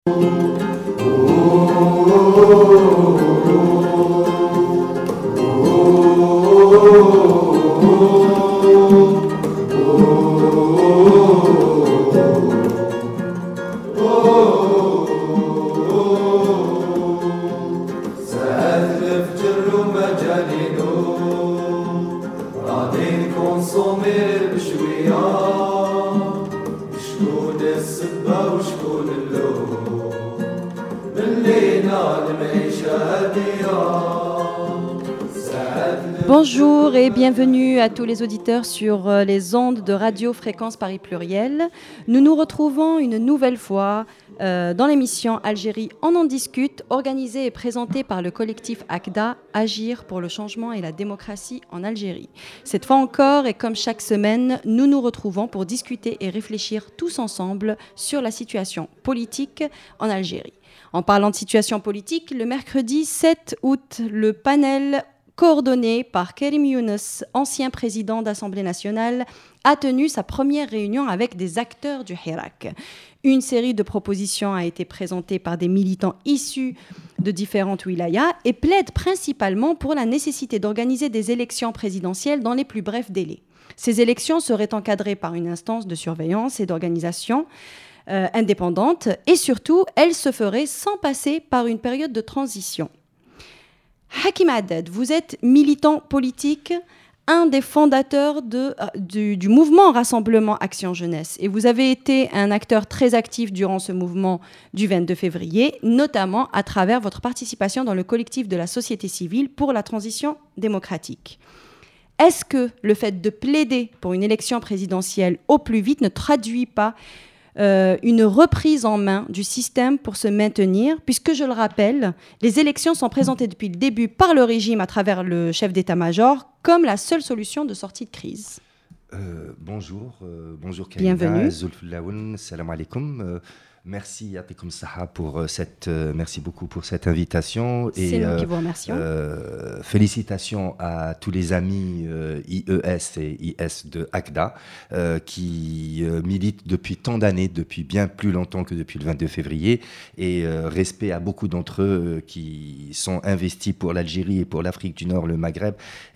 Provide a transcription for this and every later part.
Bonjour et bienvenue à tous les auditeurs sur les ondes de Radio Fréquence Paris Pluriel. Nous nous retrouvons une nouvelle fois dans l'émission Algérie On en discute, organisée et présentée par le collectif ACDA, Agir pour le changement et la démocratie en Algérie. Cette fois encore et comme chaque semaine, nous nous retrouvons pour discuter et réfléchir tous ensemble sur la situation politique en Algérie. En parlant de situation politique, le mercredi 7 août, le panel coordonné par Karim Younes, ancien président d'Assemblée nationale, a tenu sa première réunion avec des acteurs du Hirak. Une série de propositions a été présentée par des militants issus de différentes wilayas et plaide principalement pour la nécessité d'organiser des élections présidentielles dans les plus brefs délais. Ces élections seraient encadrées par une instance de surveillance et d'organisation indépendante et surtout, elles se feraient sans passer par une période de transition. Hakim Haddad, vous êtes militant politique, un des fondateurs du mouvement Rassemblement Action Jeunesse. Et vous avez été un acteur très actif durant ce mouvement du 22 février, notamment à travers votre participation dans le collectif de la société civile pour la transition démocratique. Est-ce que le fait de plaider pour une élection présidentielle au plus vite ne traduit pas une reprise en main du système pour se maintenir, puisque je le rappelle, les élections sont présentées depuis le début par le régime à travers le chef d'état-major comme la seule solution de sortie de crise. Bonjour Karina. Bienvenue. Salam alaikum. Merci Yatikum Saha pour merci beaucoup pour cette invitation. C'est nous qui vous remercions. Félicitations à tous les amis IES et IS de ACDA qui militent depuis tant d'années, depuis bien plus longtemps que depuis le 22 février. Et respect à beaucoup d'entre eux qui sont investis pour l'Algérie et pour l'Afrique du Nord, le Maghreb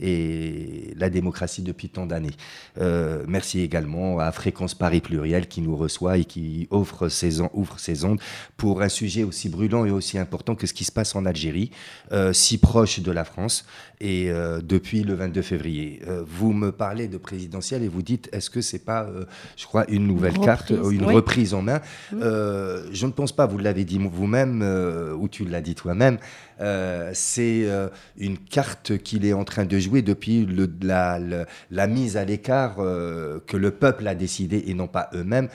et la démocratie depuis tant d'années. Merci également à Fréquence Paris Pluriel qui nous reçoit et qui ouvre ses ondes pour un sujet aussi brûlant et aussi important que ce qui se passe en Algérie, si proche de la France et depuis le 22 février. Vous me parlez de présidentielle et vous dites, est-ce que c'est pas, je crois, une nouvelle carte, une reprise en main Je ne pense pas, vous l'avez dit vous-même, ou tu l'as dit toi-même, c'est une carte qu'il est en train de jouer depuis la mise à l'écart que le peuple a décidé et non pas eux-mêmes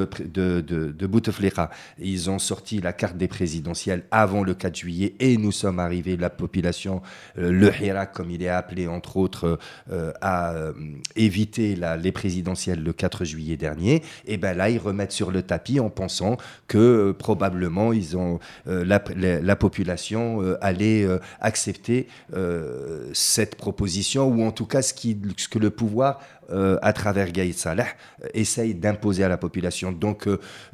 de Bouteflika. Ils ont sorti la carte des présidentielles avant le 4 juillet et nous sommes arrivés, la population, le Hirak comme il est appelé entre autres, à éviter les présidentielles le 4 juillet dernier. Et bien là, ils remettent sur le tapis en pensant que probablement ils ont, la population allait accepter cette proposition ou en tout cas ce que le pouvoir à travers Gaïd Salah, essaye d'imposer à la population. Donc,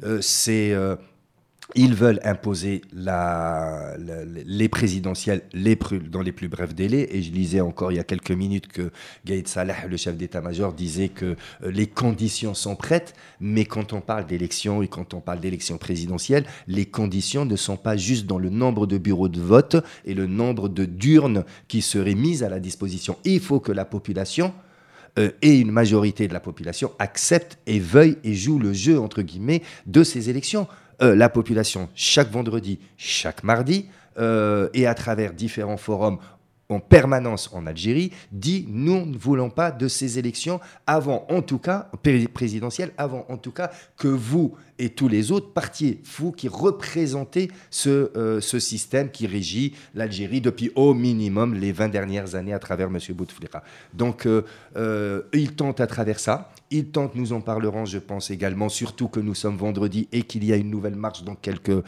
ils veulent imposer les présidentielles dans les plus brefs délais. Et je lisais encore il y a quelques minutes que Gaïd Salah, le chef d'état-major, disait que les conditions sont prêtes. Mais quand on parle d'élections et quand on parle d'élections présidentielles, les conditions ne sont pas juste dans le nombre de bureaux de vote et le nombre d'urnes qui seraient mises à la disposition. Il faut que la population et une majorité de la population accepte et veuille et joue le jeu, entre guillemets, de ces élections. La population, chaque vendredi, chaque mardi, et à travers différents forums en permanence en Algérie, dit « nous ne voulons pas de ces élections avant, en tout cas, présidentielles, avant, en tout cas, que vous et tous les autres partiez, vous qui représentez ce système qui régit l'Algérie depuis au minimum les 20 dernières années à travers M. Bouteflika. » Donc, il tente à travers ça. Il tente, nous en parlerons, je pense également, surtout que nous sommes vendredi et qu'il y a une nouvelle marche dans que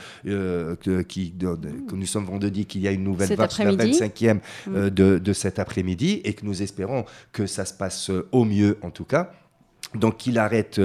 nous sommes vendredi, qu'il y a une nouvelle marche, la 25e de cet après-midi, et que nous espérons que ça se passe au mieux en tout cas. Donc qu'ils arrêtent,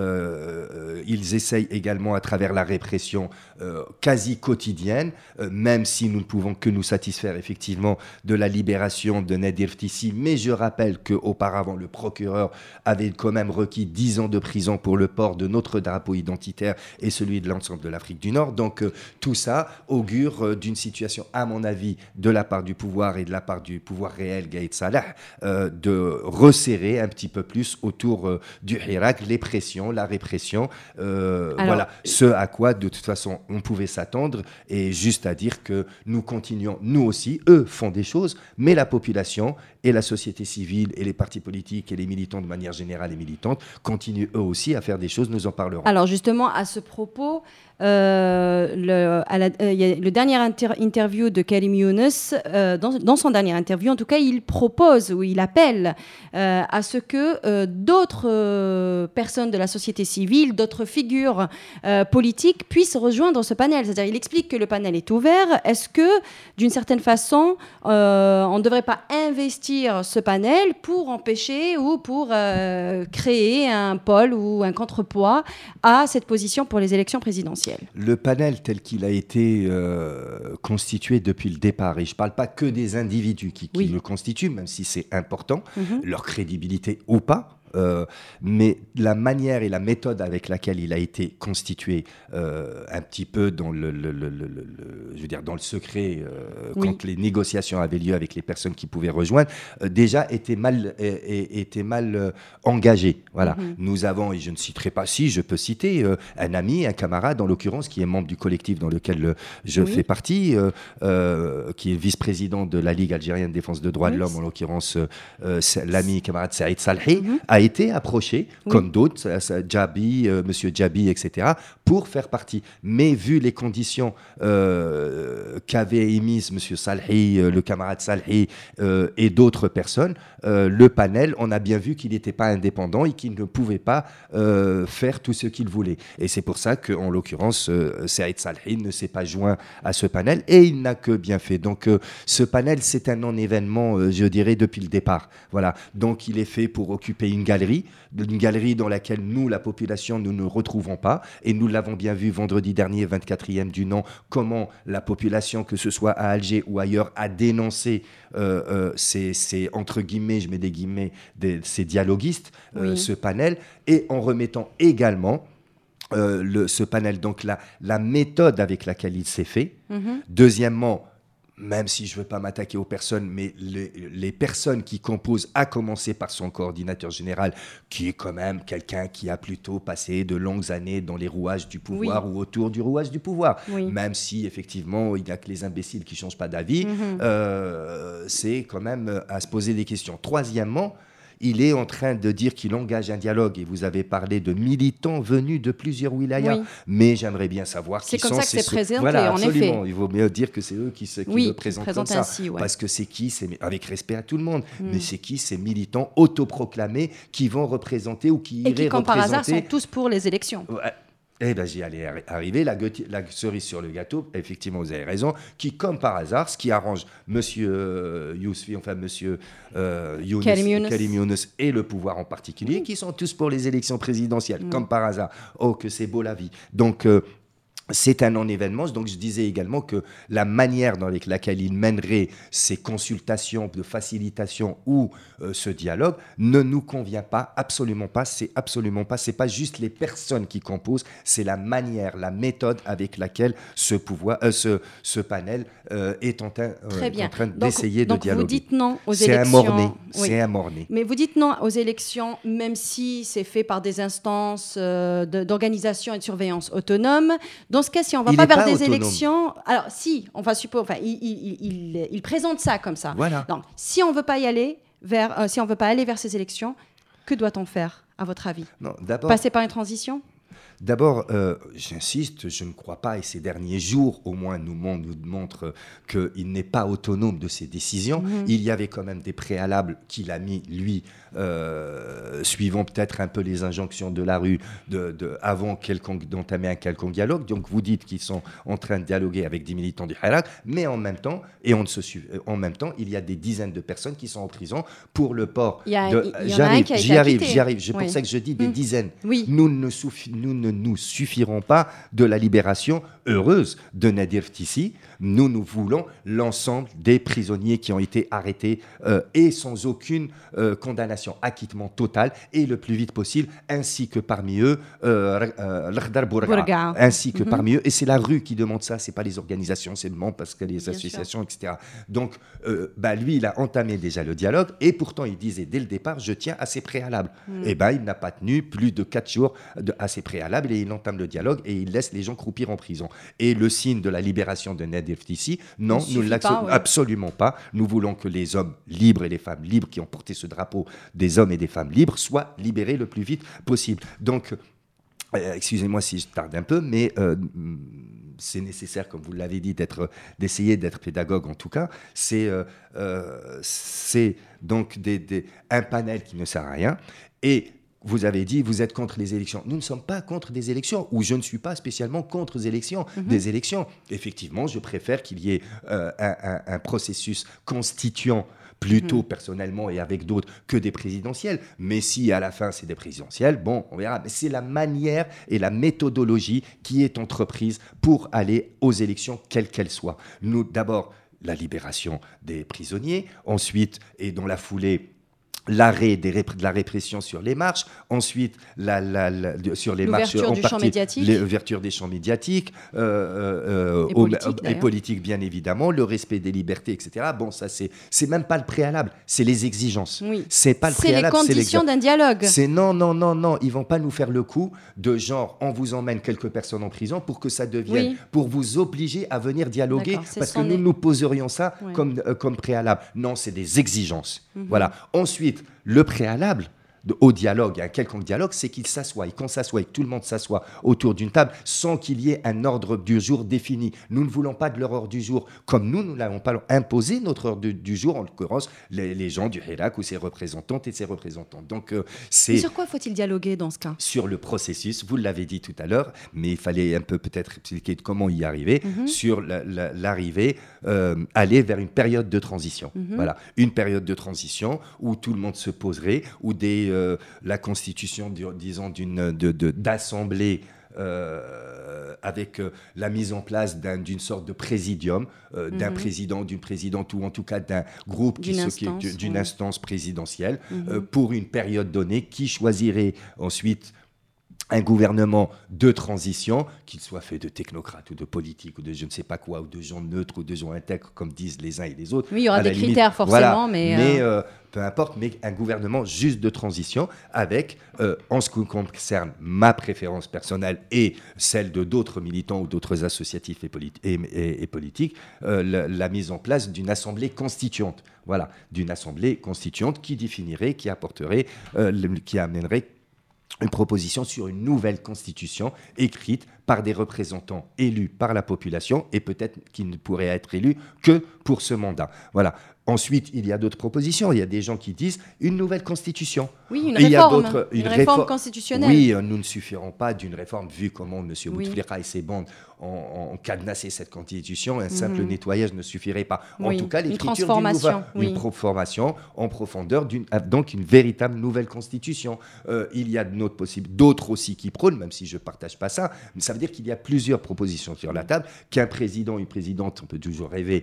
ils essayent également à travers la répression quasi quotidienne, même si nous ne pouvons que nous satisfaire effectivement de la libération de Nadir Ftissi, mais je rappelle qu'auparavant le procureur avait quand même requis 10 ans de prison pour le port de notre drapeau identitaire et celui de l'ensemble de l'Afrique du Nord. Donc tout ça augure d'une situation, à mon avis, de la part du pouvoir et de la part du pouvoir réel, Gaïd Salah, de resserrer un petit peu plus autour du Hirak, les pressions, la répression, voilà, ce à quoi de toute façon on pouvait s'attendre, et juste à dire que nous continuons, nous aussi, eux font des choses, mais la population et la société civile et les partis politiques et les militants de manière générale et militante continuent eux aussi à faire des choses, nous en parlerons. Alors justement, à ce propos, il y a le dernier interview de Karim Younes, dans son dernière interview, en tout cas, il propose ou il appelle à ce que d'autres personnes de la société civile, d'autres figures politiques puissent rejoindre ce panel. C'est-à-dire, il explique que le panel est ouvert. Est-ce que, d'une certaine façon, on ne devrait pas investir ce panel pour empêcher ou pour créer un pôle ou un contrepoids à cette position pour les élections présidentielles? Le panel tel qu'il a été constitué depuis le départ, et je ne parle pas que des individus qui le constituent, même si c'est important, leur crédibilité ou pas, mais la manière et la méthode avec laquelle il a été constitué, un petit peu dans je veux dire dans le secret, quand les négociations avaient lieu avec les personnes qui pouvaient rejoindre, déjà était mal engagé. Voilà. Nous avons, et je ne citerai pas, si je peux citer un ami, un camarade en l'occurrence, qui est membre du collectif dans lequel je fais partie, qui est vice-président de la Ligue algérienne de défense des droits de l'homme, en l'occurrence l'ami camarade Saïd Salhi, a été approché, comme d'autres, Monsieur Djabi, etc., pour faire partie. Mais vu les conditions qu'avait émises Monsieur Salhi, le camarade Salhi et d'autres personnes, le panel, on a bien vu qu'il n'était pas indépendant et qu'il ne pouvait pas faire tout ce qu'il voulait. Et c'est pour ça qu'en l'occurrence, Saïd Salhi ne s'est pas joint à ce panel et il n'a que bien fait. Donc ce panel, c'est un non-événement, je dirais, depuis le départ. Voilà. Donc il est fait pour occuper une galerie dans laquelle nous, la population, nous ne retrouvons pas. Et nous l'avons bien vu vendredi dernier, 24e du nom, comment la population, que ce soit à Alger ou ailleurs, a dénoncé ces entre guillemets, je mets des guillemets, ces dialoguistes, ce panel, et en remettant également ce panel, donc la méthode avec laquelle il s'est fait. Deuxièmement, même si je ne veux pas m'attaquer aux personnes, mais les personnes qui composent, à commencer par son coordinateur général, qui est quand même quelqu'un qui a plutôt passé de longues années dans les rouages du pouvoir ou autour du rouage du pouvoir. Même si, effectivement, il n'y a que les imbéciles qui ne changent pas d'avis, c'est quand même à se poser des questions. Troisièmement, il est en train de dire qu'il engage un dialogue. Et vous avez parlé de militants venus de plusieurs wilayas. Mais j'aimerais bien savoir qui sont... C'est comme ça que c'est présenté, voilà, en absolument. effet. Il vaut mieux dire que c'est eux qui le présentent comme ça. Ainsi, Parce que c'est qui, avec respect à tout le monde, mais c'est qui ces militants autoproclamés qui vont représenter ou qui iraient représenter... Et qui, comme par hasard, sont tous pour les élections. Eh bien, j'y allais arriver. La cerise sur le gâteau, effectivement, vous avez raison, qui, comme par hasard, ce qui arrange M. Yousfi, enfin M. Karim Younes et le pouvoir en particulier, qui sont tous pour les élections présidentielles, comme par hasard. Oh, que c'est beau la vie. Donc... c'est un non-événement. Donc, je disais également que la manière dans laquelle il mènerait ces consultations de facilitation ou ce dialogue ne nous convient pas, absolument pas. C'est pas juste les personnes qui composent, c'est la manière, la méthode avec laquelle ce panel est en train d'essayer de dialoguer. Donc, vous dites non aux élections. C'est un morné. Mais vous dites non aux élections, même si c'est fait par des instances d'organisation et de surveillance autonomes. Dans ce cas, si on ne va pas vers des élections... Alors, si, on va supposer... Enfin, il présente ça comme ça. Voilà. Donc, si on ne veut pas aller vers ces élections, que doit-on faire, à votre avis? Non, d'abord... Passer par une transition? D'abord, j'insiste, je ne crois pas, et ces derniers jours au moins nous montrent qu'il n'est pas autonome de ses décisions. Il y avait quand même des préalables qu'il a mis, lui, suivant peut-être un peu les injonctions de la rue, avant d'entamer un quelconque dialogue. Donc vous dites qu'ils sont en train de dialoguer avec des militants du Hirak, mais en même temps, il y a des dizaines de personnes qui sont en prison pour le port de... J'y arrive. C'est pour ça que je dis des dizaines. Oui. Nous ne nous suffirons pas de la libération heureuse de Nadir Tissi. Nous voulons l'ensemble des prisonniers qui ont été arrêtés et sans aucune condamnation, acquittement total et le plus vite possible, ainsi que parmi eux l'Akhdar Bourga, ainsi que parmi eux, et c'est la rue qui demande ça, c'est pas les organisations, c'est le parce que les associations, etc. Donc lui, il a entamé déjà le dialogue et pourtant il disait dès le départ, je tiens à ses préalables. Et il n'a pas tenu plus de 4 jours à ses préalables et il entame le dialogue et il laisse les gens croupir en prison. Et le signe de la libération de Nadir Tissi, non, nous ne l'acceptons absolument pas. Nous voulons que les hommes libres et les femmes libres qui ont porté ce drapeau des hommes et des femmes libres soient libérés le plus vite possible. Donc, excusez-moi si je tarde un peu, mais c'est nécessaire, comme vous l'avez dit, d'essayer d'être pédagogue en tout cas. C'est donc un panel qui ne sert à rien. Et vous avez dit, vous êtes contre les élections. Nous ne sommes pas contre des élections, ou je ne suis pas spécialement contre des élections. Effectivement, je préfère qu'il y ait un processus constituant plutôt personnellement et avec d'autres que des présidentielles. Mais si à la fin c'est des présidentielles, bon, on verra. Mais c'est la manière et la méthodologie qui est entreprise pour aller aux élections, quelles qu'elles soient. Nous, d'abord, la libération des prisonniers, ensuite, et dans la foulée, l'arrêt de la répression sur les marches, ensuite sur les marches en partie, l'ouverture des champs médiatiques et politiques bien évidemment, le respect des libertés, etc. Bon, ça c'est même pas le préalable, c'est les exigences. Oui. C'est pas le préalable, c'est les conditions d'un dialogue. Non, ils vont pas nous faire le coup de genre on vous emmène quelques personnes en prison pour que ça devienne pour vous obliger à venir dialoguer parce que nous poserions ça comme préalable. Non, c'est des exigences. Voilà. Ensuite, le préalable au dialogue, à un quelconque dialogue, c'est qu'il s'assoie, et qu'on s'assoie, et que tout le monde s'assoit autour d'une table sans qu'il y ait un ordre du jour défini. Nous ne voulons pas de leur ordre du jour comme nous ne l'avons pas imposé, notre ordre du jour, en l'occurrence, les gens du Hirak ou ses représentantes et ses représentants. Donc, mais sur quoi faut-il dialoguer dans ce cas ? Sur le processus, vous l'avez dit tout à l'heure, mais il fallait un peu peut-être expliquer comment y arriver, sur l'arrivée, aller vers une période de transition. Voilà, une période de transition où tout le monde se poserait, où la constitution, disons, d'assemblée avec la mise en place d'une sorte de présidium, d'un président, d'une présidente, ou en tout cas d'un groupe d'une instance présidentielle, pour une période donnée, qui choisirait ensuite un gouvernement de transition, qu'il soit fait de technocrates ou de politiques ou de je ne sais pas quoi, ou de gens neutres ou de gens intègres, comme disent les uns et les autres. Oui, il y aura des critères forcément, mais peu importe, mais un gouvernement juste de transition avec, en ce qui concerne ma préférence personnelle et celle de d'autres militants ou d'autres associatifs et politiques, la mise en place d'une assemblée constituante. Voilà, d'une assemblée constituante qui définirait, qui apporterait, qui amènerait une proposition sur une nouvelle constitution écrite par des représentants élus par la population et peut-être qui ne pourraient être élus que pour ce mandat. Voilà. Ensuite, il y a d'autres propositions. Il y a des gens qui disent une nouvelle constitution. Oui, une réforme, une réforme constitutionnelle. Oui, nous ne suffirons pas d'une réforme, vu comment M. Bouteflika et ses bandes ont cadenassé cette constitution. Un simple nettoyage ne suffirait pas. En tout cas, l'écriture d'une transformation en profondeur, donc une véritable nouvelle constitution. Il y a d'autres aussi qui prônent, même si je ne partage pas ça, mais ça veut dire qu'il y a plusieurs propositions sur la table, qu'un président, une présidente, on peut toujours rêver,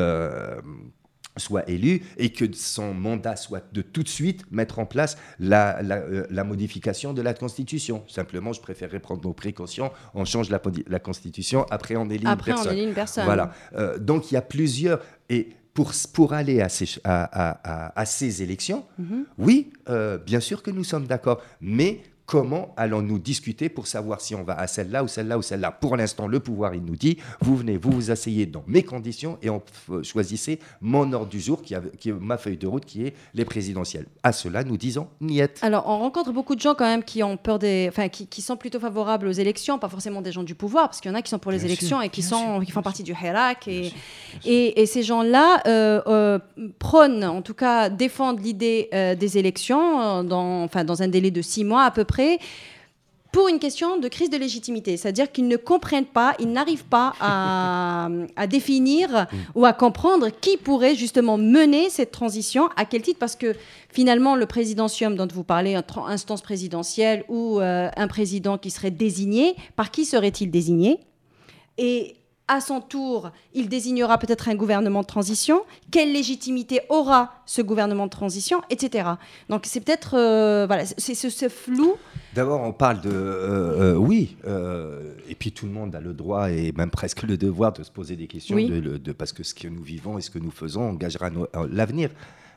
soit élu et que son mandat soit de tout de suite mettre en place la modification de la Constitution. Simplement, je préférerais prendre nos précautions. On change la Constitution, après on élit une personne. Voilà. Donc, il y a plusieurs... Et pour aller à ces élections, oui, bien sûr que nous sommes d'accord, mais comment allons-nous discuter pour savoir si on va à celle-là ou celle-là ou celle-là. Pour l'instant, le pouvoir, il nous dit, vous venez, vous vous asseyez dans mes conditions et choisissez mon ordre du jour, qui est ma feuille de route, qui est les présidentielles. À cela, nous disons niet. Alors, on rencontre beaucoup de gens quand même qui ont peur qui sont plutôt favorables aux élections, pas forcément des gens du pouvoir, parce qu'il y en a qui sont pour les élections et qui font partie du Hirak. Et ces gens-là prônent, en tout cas, défendent l'idée des élections dans un délai de 6 mois à peu près, pour une question de crise de légitimité. C'est-à-dire qu'ils ne comprennent pas, ils n'arrivent pas à définir ou à comprendre qui pourrait justement mener cette transition, à quel titre, parce que finalement, le présidentium dont vous parlez, instance présidentielle ou un président qui serait désigné, par qui serait-il désigné ? Et à son tour, il désignera peut-être un gouvernement de transition. Quelle légitimité aura ce gouvernement de transition, etc. Donc c'est peut-être c'est ce flou. D'abord, on parle de et puis tout le monde a le droit et même presque le devoir de se poser des questions, parce que ce que nous vivons et ce que nous faisons engagera l'avenir.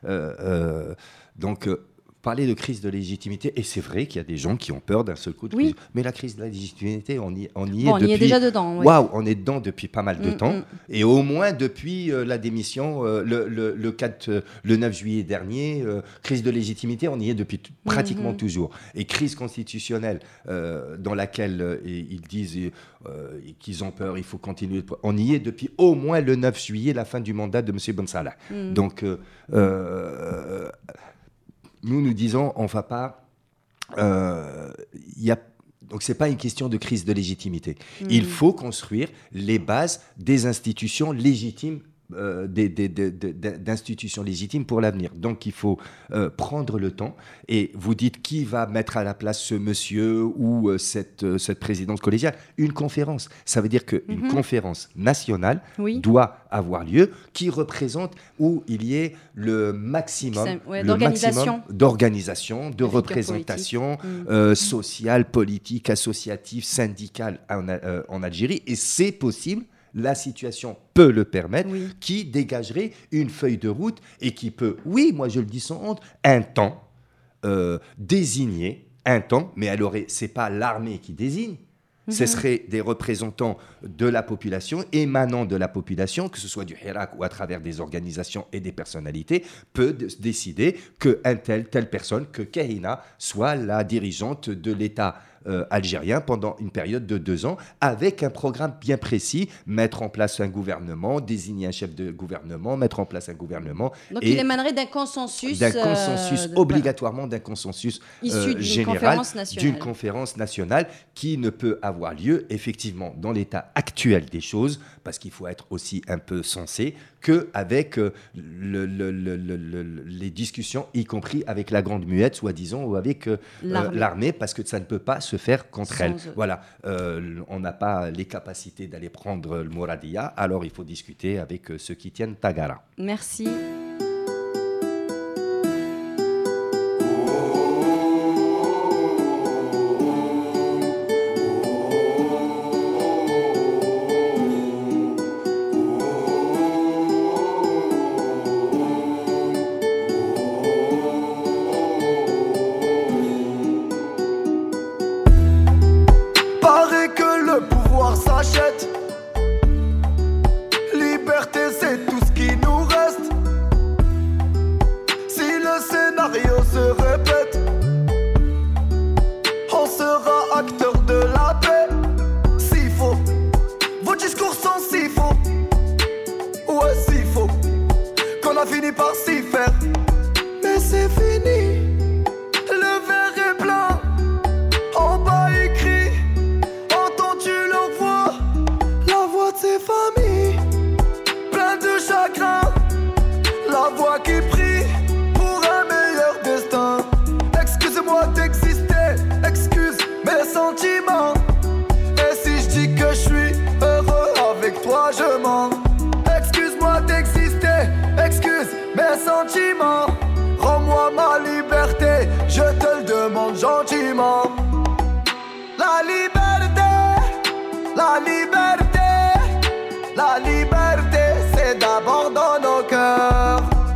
Donc parler de crise de légitimité, et c'est vrai qu'il y a des gens qui ont peur d'un seul coup de crise. Mais la crise de la légitimité, on y est depuis... On y est déjà dedans. Oui. Waouh, on est dedans depuis pas mal de temps, et au moins depuis la démission, le 9 juillet dernier, crise de légitimité, on y est depuis pratiquement toujours. Et crise constitutionnelle, dans laquelle ils disent qu'ils ont peur, il faut continuer. On y est depuis au moins le 9 juillet, la fin du mandat de M. Ben Salah. Donc... nous disons, on ne va pas... Donc, ce n'est pas une question de crise de légitimité. Il faut construire les bases des institutions légitimes, d'institutions légitimes pour l'avenir. Donc, il faut prendre le temps. Et vous dites qui va mettre à la place ce monsieur ou cette présidence collégiale. Une conférence. Ça veut dire qu'une conférence nationale doit avoir lieu qui représente où il y ait le maximum, d'organisation, de représentation sociale, politique, associative, syndicale en Algérie. Et c'est possible. La situation peut le permettre, qui dégagerait une feuille de route et qui peut, moi je le dis sans honte, un temps, désigner un temps, mais ce n'est pas l'armée qui désigne, ce seraient des représentants de la population, émanant de la population, que ce soit du Hirak ou à travers des organisations et des personnalités, peut décider qu'une telle personne, que Kahina, soit la dirigeante de l'État algérien pendant une période de 2 ans, avec un programme bien précis, mettre en place un gouvernement, désigner un chef de gouvernement, mettre en place un gouvernement. Donc il émanerait d'un consensus. Obligatoirement d'un consensus général, d'une conférence nationale qui ne peut avoir lieu, effectivement, dans l'état actuel des choses, parce qu'il faut être aussi un peu sensé, qu'avec les discussions, y compris avec la Grande Muette, soi-disant, ou avec l'armée, parce que ça ne peut pas se faire contre elle. Voilà, on n'a pas les capacités d'aller prendre le Mouradia, alors il faut discuter avec ceux qui tiennent Tagara. Merci.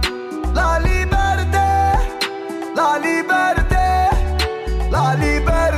La liberté,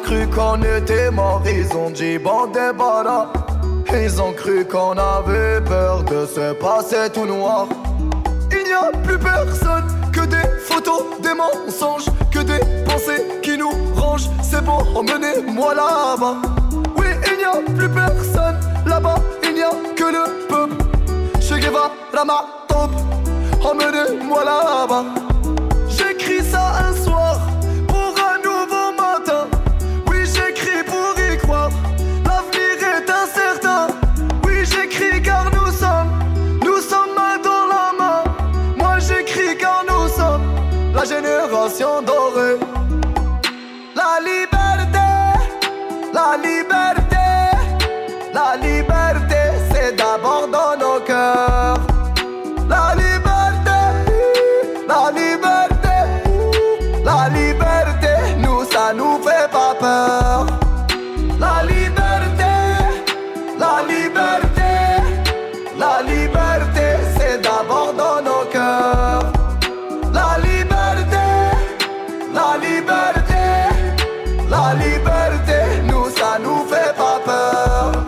cru qu'on était mort, ils ont dit bon débarras. Ils ont cru qu'on avait peur de se passer tout noir. Il n'y a plus personne, que des photos, des mensonges, que des pensées qui nous rangent. C'est bon, emmenez-moi là-bas. Oui, il n'y a plus personne, là-bas, il n'y a que le peuple. Che Guevara ma tombe, emmenez-moi là-bas. J'écris ça un soir, pour un nouveau matin. Oui, j'écris pour y croire, l'avenir est incertain. Oui, j'écris car nous sommes main dans la main. Moi j'écris car nous sommes la génération dorée. La liberté, la liberté, la liberté, c'est d'abord dans nos cœurs. La liberté, la liberté, la liberté, nous ça nous fait pas peur. La liberté, la liberté, la liberté, c'est d'abord dans nos cœurs. La liberté, la liberté, la liberté, nous ça nous fait pas peur.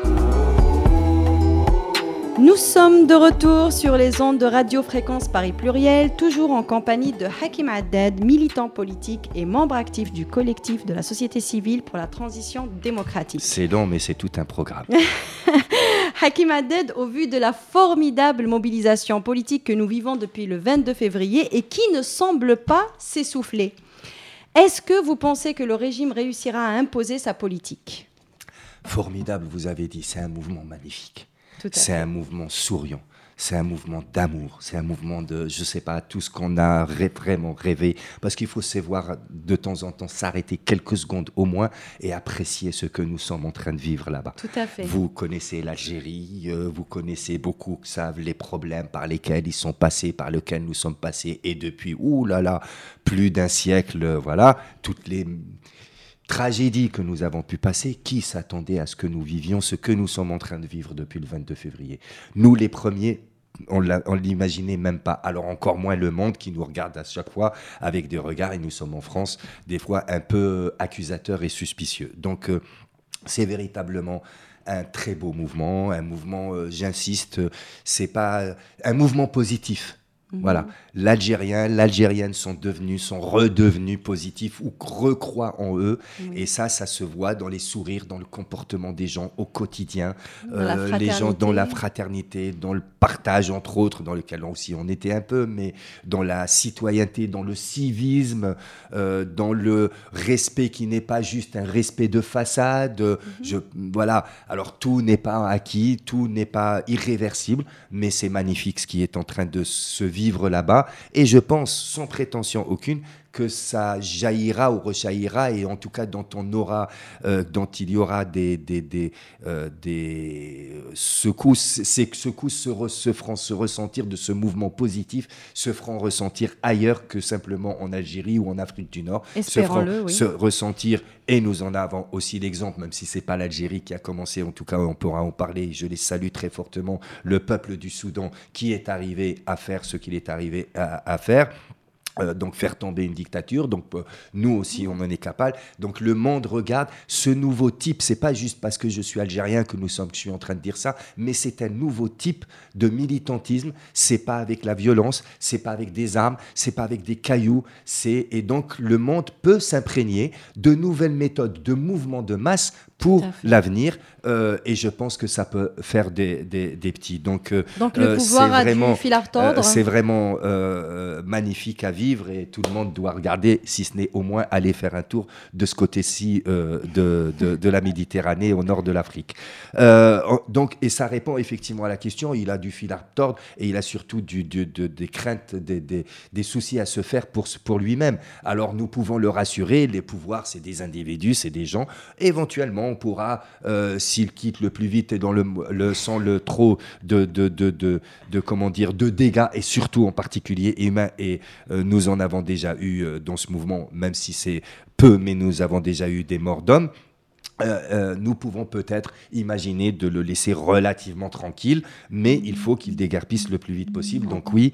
Nous sommes de retour sur les ondes de Radio Fréquence Paris Pluriel, toujours en compagnie de Hakim Haddad, militant politique et membre actif du collectif de la société civile pour la transition démocratique. C'est long, mais c'est tout un programme. Hakim Haddad, au vu de la formidable mobilisation politique que nous vivons depuis le 22 février et qui ne semble pas s'essouffler, est-ce que vous pensez que le régime réussira à imposer sa politique ? Formidable, vous avez dit, c'est un mouvement magnifique. C'est un mouvement souriant, c'est un mouvement d'amour, c'est un mouvement de, je sais pas, tout ce qu'on a vraiment rêvé. Parce qu'il faut savoir de temps en temps s'arrêter quelques secondes au moins et apprécier ce que nous sommes en train de vivre là-bas. Tout à fait. Vous connaissez l'Algérie, vous connaissez beaucoup, savent les problèmes par lesquels ils sont passés, par lesquels nous sommes passés. Et depuis, plus d'un siècle, voilà, toutes les tragédie que nous avons pu passer, qui s'attendait à ce que nous vivions, ce que nous sommes en train de vivre depuis le 22 février. Nous, les premiers, on l'imaginait même pas. Alors encore moins le monde qui nous regarde à chaque fois avec des regards, et nous sommes en France, des fois un peu accusateurs et suspicieux. Donc c'est véritablement un très beau mouvement, un mouvement, j'insiste, c'est pas un mouvement positif. Voilà, l'Algérienne sont redevenus positifs ou recroient en eux. Et ça se voit dans les sourires, dans le comportement des gens au quotidien, les gens dans la fraternité, dans le partage entre autres, dans lequel aussi on était un peu, mais dans la citoyenneté, dans le civisme, dans le respect qui n'est pas juste un respect de façade. Voilà, alors tout n'est pas acquis, tout n'est pas irréversible, mais c'est magnifique ce qui est en train de se vivre là-bas, et je pense, sans prétention aucune, que ça jaillira ou rejaillira, et en tout cas dont il y aura des secousses. Ces secousses se feront se ressentir de ce mouvement positif, se feront ressentir ailleurs que simplement en Algérie ou en Afrique du Nord. Espérons-le, se ressentir, et nous en avons aussi l'exemple, même si c'est pas l'Algérie qui a commencé, en tout cas on pourra en parler, je les salue très fortement, le peuple du Soudan qui est arrivé à faire ce qu'il est arrivé à faire. Donc faire tomber une dictature, donc nous aussi on en est capable. Donc le monde regarde ce nouveau type, c'est pas juste parce que je suis algérien que je suis en train de dire ça, mais c'est un nouveau type de militantisme. C'est pas avec la violence, c'est pas avec des armes, c'est pas avec des cailloux, et donc le monde peut s'imprégner de nouvelles méthodes, de mouvements de masse pour l'avenir, et je pense que ça peut faire des petits. Donc le pouvoir a du fil à retordre. C'est vraiment magnifique à vivre, et tout le monde doit regarder, si ce n'est au moins aller faire un tour de ce côté-ci de la Méditerranée, au nord de l'Afrique. Donc, et ça répond effectivement à la question. Il a du fil à retordre, et il a surtout des craintes, des soucis à se faire pour lui-même. Alors nous pouvons le rassurer, les pouvoirs c'est des individus, c'est des gens. Éventuellement on pourra, s'il quitte le plus vite et sans le trop de dégâts, et surtout en particulier humains, et nous en avons déjà eu dans ce mouvement, même si c'est peu, mais nous avons déjà eu des morts d'hommes. Nous pouvons peut-être imaginer de le laisser relativement tranquille, mais il faut qu'il déguerpisse le plus vite possible. Donc oui,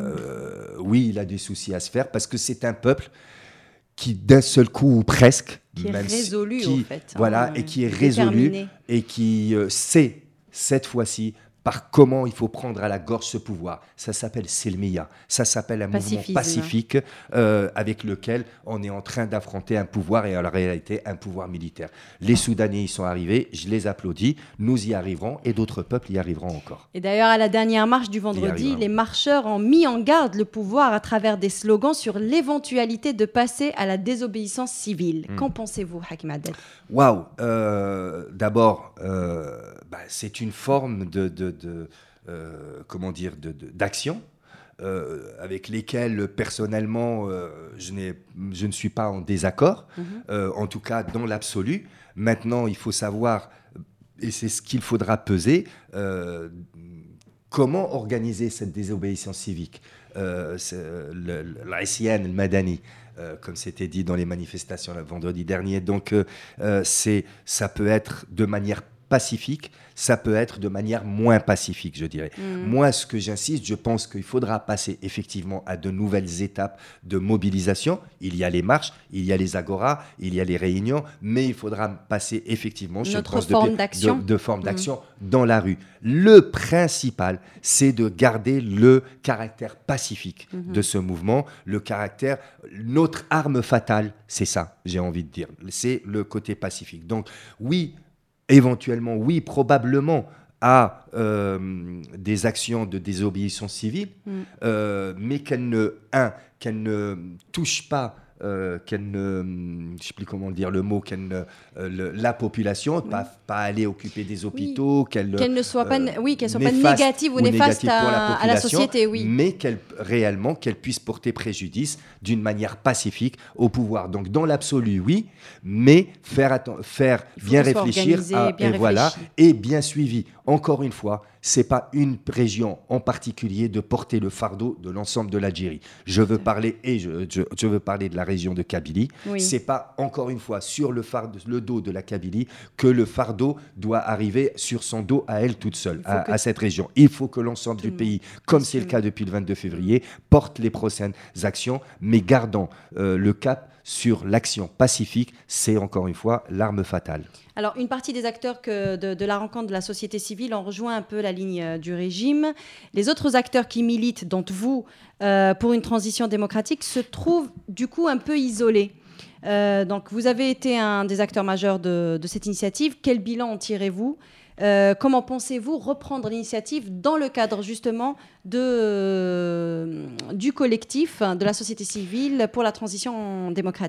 il a des soucis à se faire, parce que c'est un peuple qui, d'un seul coup, ou presque, Qui est résolu, en fait. Voilà, et qui est résolu et qui sait, cette fois-ci, par comment il faut prendre à la gorge ce pouvoir. Ça s'appelle Selmiya, ça s'appelle un mouvement pacifique avec lequel on est en train d'affronter un pouvoir et en réalité un pouvoir militaire. Les Soudanais y sont arrivés, je les applaudis, nous y arriverons et d'autres peuples y arriveront encore. Et d'ailleurs, à la dernière marche du vendredi, les marcheurs ont mis en garde le pouvoir à travers des slogans sur l'éventualité de passer à la désobéissance civile. Qu'en pensez-vous, Hakim Adel ? Waouh, d'abord, c'est une forme d'action avec lesquelles personnellement je ne suis pas en désaccord, en tout cas dans l'absolu. Maintenant, il faut savoir, et c'est ce qu'il faudra peser, comment organiser cette désobéissance civique. L'Aïsienne, le Madani, comme c'était dit dans les manifestations le vendredi dernier. Donc, ça peut être de manière pacifique, ça peut être de manière moins pacifique, je dirais. Moi, ce que j'insiste, je pense qu'il faudra passer effectivement à de nouvelles étapes de mobilisation. Il y a les marches, il y a les agoras, il y a les réunions, mais il faudra passer effectivement, je pense, de forme d'action dans la rue. Le principal, c'est de garder le caractère pacifique de ce mouvement, le caractère, notre arme fatale, c'est ça, j'ai envie de dire, c'est le côté pacifique. Donc, oui, éventuellement, oui, probablement à des actions de désobéissance civile, mais qu'elles ne touchent pas, je ne sais plus comment dire le mot, la population, pas aller occuper des hôpitaux, qu'elles ne soient pas, négatives ou néfastes à la société, mais qu'elles puissent porter préjudice d'une manière pacifique au pouvoir. Donc dans l'absolu, oui, mais faire bien réfléchir et bien suivi. Encore une fois, c'est pas une région en particulier de porter le fardeau de l'ensemble de l'Algérie. Je veux parler de la région de Kabylie. C'est pas, encore une fois, sur le dos de la Kabylie que le fardeau doit arriver sur son dos à elle toute seule, à cette région. Il faut que l'ensemble du pays, comme c'est le cas depuis le 22 février, porte les prochaines actions, mais gardant le cap sur l'action pacifique, c'est encore une fois l'arme fatale. Alors, une partie des acteurs de la rencontre de la société civile ont rejoint un peu la ligne du régime. Les autres acteurs qui militent, dont vous, pour une transition démocratique, se trouvent du coup un peu isolés. Donc, vous avez été un des acteurs majeurs de cette initiative. Quel bilan en tirez-vous ? Comment pensez-vous reprendre l'initiative dans le cadre justement du collectif de la société civile pour la transition démocratique ?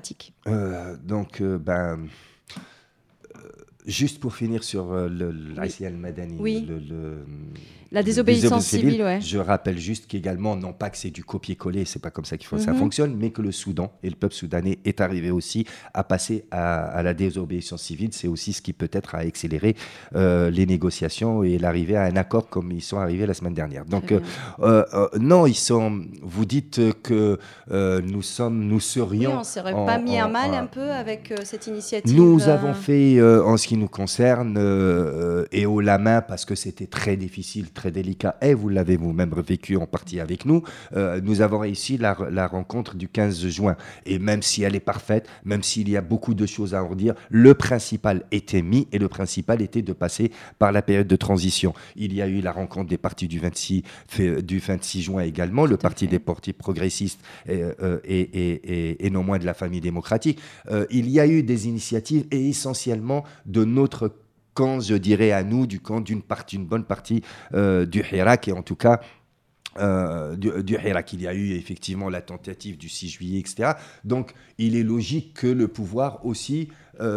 Juste pour finir sur l'Aïsienne Madani, la désobéissance civile, je rappelle juste qu'également, non pas que c'est du copier-coller, c'est pas comme ça ça fonctionne, mais que le Soudan et le peuple soudanais est arrivé aussi à passer à la désobéissance civile. C'est aussi ce qui peut-être a accéléré les négociations et l'arrivée à un accord comme ils sont arrivés la semaine dernière. Donc non, vous dites que nous serions... Oui, on ne serait pas mis à mal un peu avec cette initiative. Nous avons fait, en ce qui nous concerne, et haut la main, parce que c'était très difficile, très délicat, et vous l'avez vous-même vécu en partie avec nous, nous avons réussi la rencontre du 15 juin. Et même si elle est parfaite, même s'il y a beaucoup de choses à en dire, le principal était mis, et le principal était de passer par la période de transition. Il y a eu la rencontre des partis du 26 juin également, le parti des partis progressistes et non moins de la famille démocratique. Il y a eu des initiatives, et essentiellement de notre camp, je dirais à nous, du camp d'une bonne partie du Hirak, et en tout cas du Hirak. Il y a eu effectivement la tentative du 6 juillet, etc. Donc il est logique que le pouvoir aussi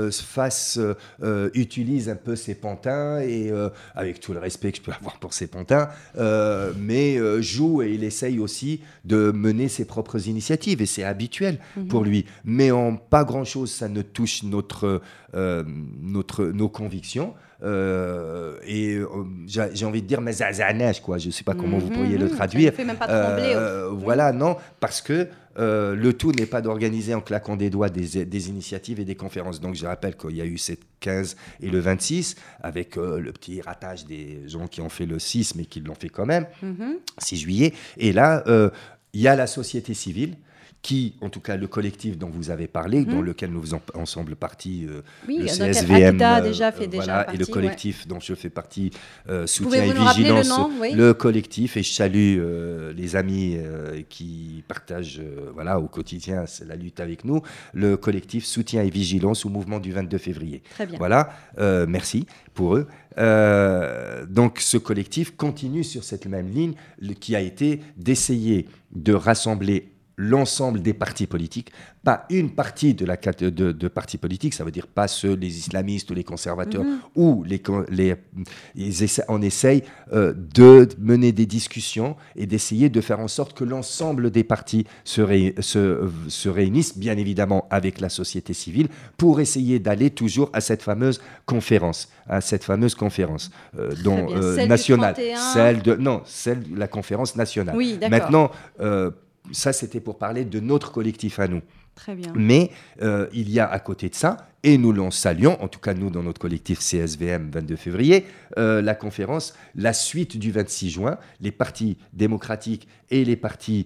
utilise un peu ses pantins, et avec tout le respect que je peux avoir pour ses pantins, mais joue, et il essaye aussi de mener ses propres initiatives, et c'est habituel pour lui. Mais en pas grand-chose, ça ne touche nos convictions. Et j'ai envie de dire, mais zazanage, quoi. Je ne sais pas comment vous pourriez le traduire. Ça ne fait même pas trembler. Voilà, non, parce que le tout n'est pas d'organiser en claquant des doigts des initiatives et des conférences. Donc je rappelle qu'il y a eu cette 15 et le 26, avec le petit ratage des gens qui ont fait le 6, mais qui l'ont fait quand même, 6 juillet. Et là, il y a la société civile qui, en tout cas le collectif dont vous avez parlé, dans lequel nous faisons ensemble partie, le CSVM, Akda déjà fait voilà, partie, et le collectif dont je fais partie, Soutien Pouvez-vous et nous rappeler Vigilance, le nom, oui. le collectif, et je salue les amis qui partagent au quotidien la lutte avec nous, le collectif Soutien et Vigilance au mouvement du 22 février. Très bien. Voilà, merci pour eux. Donc ce collectif continue sur cette même ligne qui a été d'essayer de rassembler l'ensemble des partis politiques, pas une partie de partis politiques, ça veut dire pas les islamistes ou les conservateurs, ou on essaye de mener des discussions et d'essayer de faire en sorte que l'ensemble des partis se réunissent, bien évidemment avec la société civile, pour essayer d'aller toujours à cette fameuse conférence, nationale, celle de la conférence nationale. Oui, d'accord. Maintenant, ça, c'était pour parler de notre collectif à nous. Très bien. Mais il y a à côté de ça, et nous l'en saluons, en tout cas nous dans notre collectif CSVM 22 février, la conférence, la suite du 26 juin, les partis démocratiques et les partis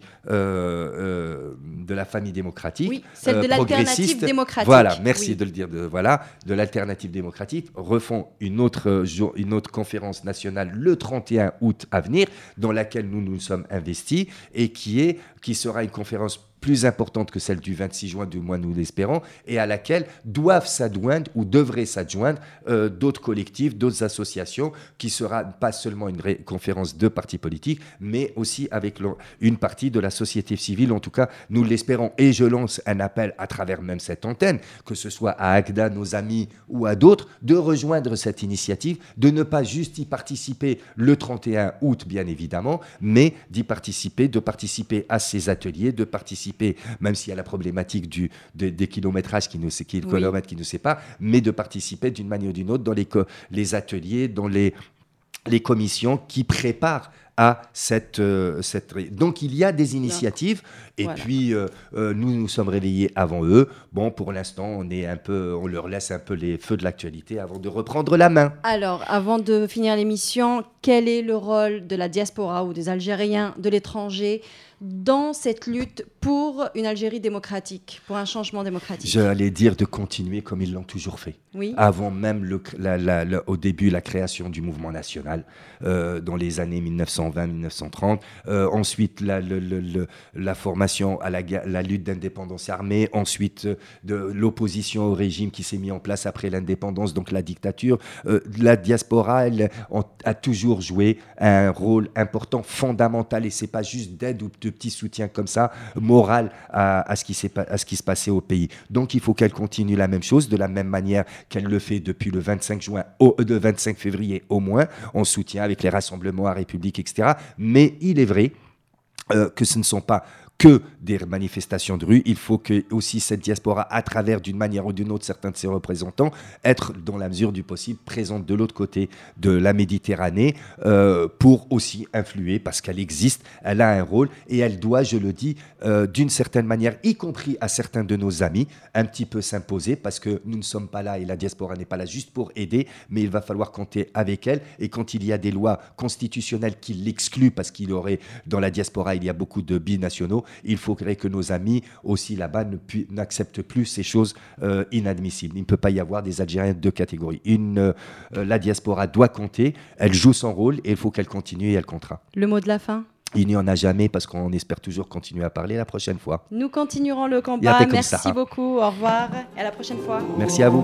de la famille démocratique, oui, celle de l'alternative démocratique. Voilà, merci oui. de le dire, de l'alternative démocratique, refont une autre conférence nationale le 31 août à venir, dans laquelle nous nous sommes investis, et qui sera une conférence plus importante que celle du 26 juin, du moins nous l'espérons, et à laquelle doivent s'adjoindre ou devraient s'adjoindre d'autres collectifs, d'autres associations, qui sera pas seulement une conférence de partis politiques, mais aussi avec une partie de la société civile. En tout cas, nous l'espérons, et je lance un appel à travers même cette antenne, que ce soit à Akda, nos amis, ou à d'autres, de rejoindre cette initiative, de ne pas juste y participer le 31 août, bien évidemment, mais de participer à ces ateliers, de participer, même s'il y a la problématique des kilométrages qui ne sait pas, mais de participer d'une manière ou d'une autre dans les ateliers, dans les commissions qui préparent à cette. Donc il y a des initiatives, et voilà. Puis nous sommes réveillés avant eux. Bon, pour l'instant, on leur laisse un peu les feux de l'actualité avant de reprendre la main. Alors, avant de finir l'émission, quel est le rôle de la diaspora ou des Algériens de l'étranger dans cette lutte pour une Algérie démocratique, pour un changement démocratique? J'allais dire de continuer comme ils l'ont toujours fait. Oui. Avant même au début la création du mouvement national, dans les années 1920-1930. Ensuite, la formation à la lutte d'indépendance armée. Ensuite, de l'opposition au régime qui s'est mis en place après l'indépendance, donc la dictature. La diaspora, elle a toujours joué un rôle important, fondamental, et c'est pas juste d'aide ou de petits soutiens comme ça, moral à ce qui se passait au pays. Donc il faut qu'elle continue la même chose, de la même manière qu'elle le fait depuis le 25 février au moins, en soutien avec les rassemblements à République, etc. Mais il est vrai que ce ne sont pas que des manifestations de rue. Il faut que aussi cette diaspora, à travers d'une manière ou d'une autre certains de ses représentants, être dans la mesure du possible présente de l'autre côté de la Méditerranée pour aussi influer, parce qu'elle existe, elle a un rôle, et elle doit, je le dis, d'une certaine manière, y compris à certains de nos amis, un petit peu s'imposer, parce que nous ne sommes pas là, et la diaspora n'est pas là juste pour aider, mais il va falloir compter avec elle. Et quand il y a des lois constitutionnelles qui l'excluent, parce qu'il aurait, dans la diaspora, il y a beaucoup de binationaux, il faudrait que nos amis aussi là-bas n'acceptent plus ces choses inadmissibles. Il ne peut pas y avoir des Algériens de deux catégories. La diaspora doit compter, elle joue son rôle, et il faut qu'elle continue, et elle comptera. Le mot de la fin ? Il n'y en a jamais, parce qu'on espère toujours continuer à parler la prochaine fois. Nous continuerons le combat. Merci beaucoup, au revoir et à la prochaine fois. Merci à vous.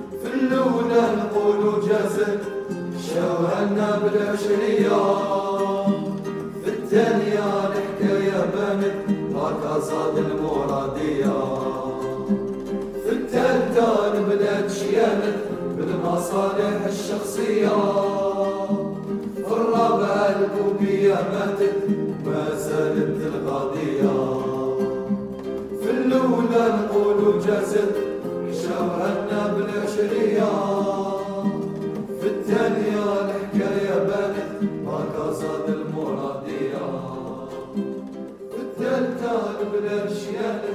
شوهنا بالعشرية بانت هكا زاد المرادية. في التالتة البلاد شيانت بالمصالح الشخصية. في الرابعة الكوبية ماتت ما زالت القضية. في الأولى نقولوا جازت حشاوهنا بالعشرية. في الثانية الحكاية بانت هكا زاد المرادية. في الثالثة البلاد شيانت